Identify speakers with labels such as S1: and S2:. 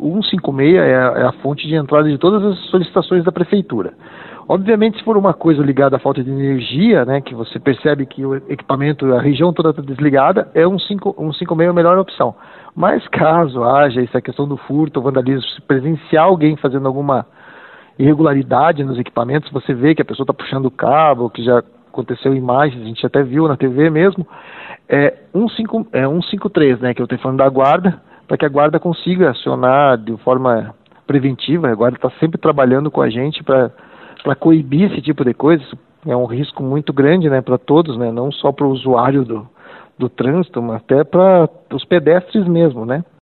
S1: O 156 é a fonte de entrada de todas as solicitações da prefeitura. Obviamente, se for uma coisa ligada à falta de energia, né, que você percebe que o equipamento, a região toda está desligada, é um 156 a melhor opção. Mas caso haja essa questão do furto ou vandalismo, se presenciar alguém fazendo alguma irregularidade nos equipamentos, você vê que a pessoa está puxando o cabo, que já aconteceu imagens, a gente até viu na TV mesmo, é 153, né, que eu estou falando da guarda, para que a guarda consiga acionar de forma preventiva. A guarda está sempre trabalhando com a gente para coibir esse tipo de coisa. Isso é um risco muito grande, né, para todos, né, não só para o usuário do trânsito, mas até para os pedestres mesmo, né.